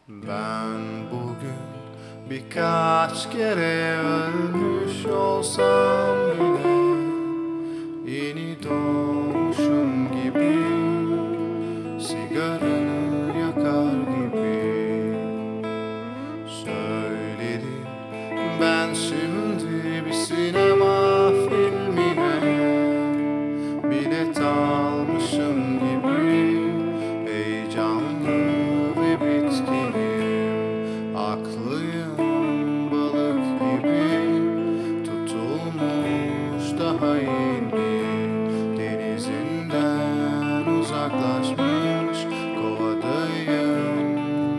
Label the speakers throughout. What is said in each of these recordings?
Speaker 1: Ben bugün birkaç kere ölmüş olsam bile yeni doğmuşum gibi, sigaranı yakar gibi söyledim. Ben şimdi bir sinema filmine bilet almışım gibi, heyecanlı ve bitkinim, aklıyım balık gibi, tutulmuş daha yeni, denizinden uzaklaşmış kovadayım,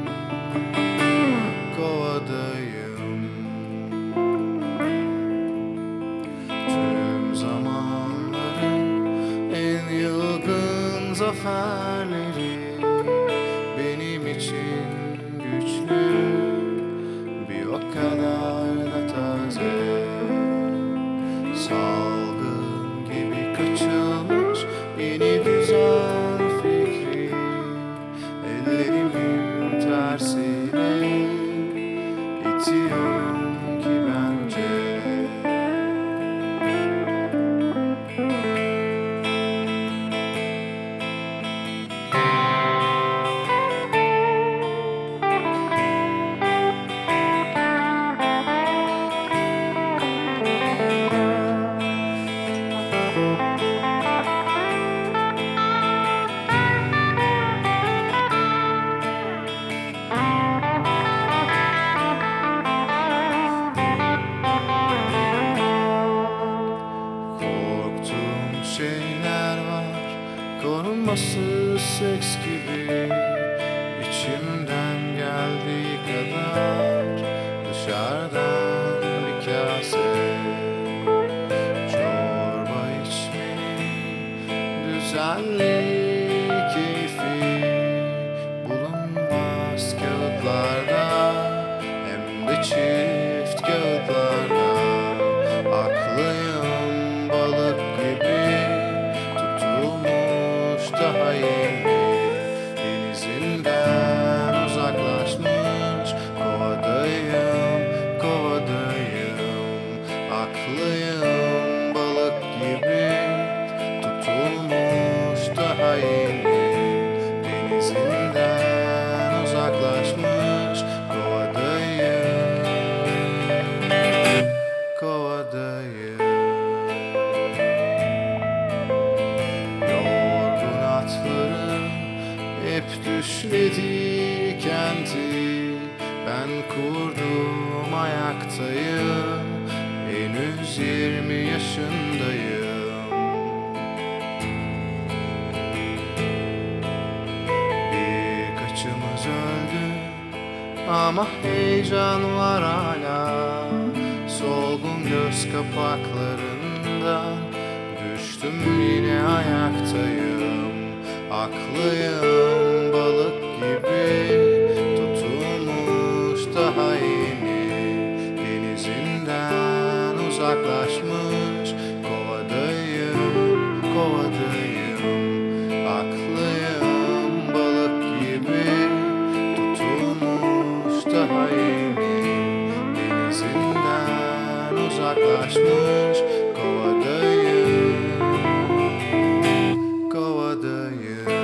Speaker 1: kovadayım. Tüm zamanların en yılgın zaferleri benim için güçlü, bir o kadar da taze. Salgın gibi kaçılmış yeni düzen fikri, ellerimin tersiyle itiyorum ki bence. Korktuğum şeyler var, korunmasız seks gibi, içimden geldiği kadar dışarıdan bir kase çorba içmenin düzenli keyfi bulunmaz kağıtlarda, hem de çift kağıtlarda. Aklıyım balık gibi, tutulmuş daha yeni, denizinden uzaklaşmış kovadayım, kovadayım. Aklıyım balık gibi, tutulmuş daha yeni, denizinden uzaklaşmış kovadayım, kovadayım. Yorgun atlarım hep düşledi kenti, ben kurdum ayaktayım, henüz 20 yaşındayım. Birkaçımız öldü ama heyecan var hala, solgun göz kapaklarından düştüm yine ayaktayım. Aklıyım balık gibi, tutulmuş daha yeni, denizinden uzaklaşmış kovadayım, kovadayım. Aklıyım balık gibi, tutulmuş daha yeni, denizinden uzaklaşmış kovadayım, kovadayım.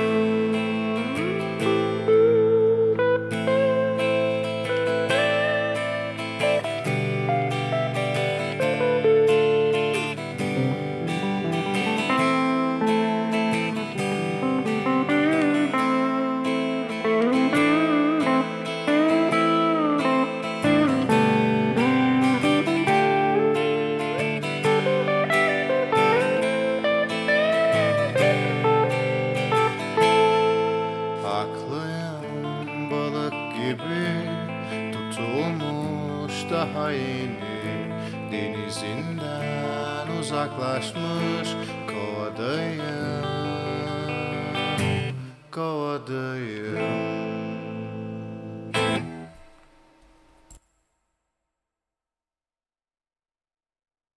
Speaker 1: Aklıyım balık gibi, tutulmuş daha yeni, denizinden uzaklaşmış kovadayım, kovadayım.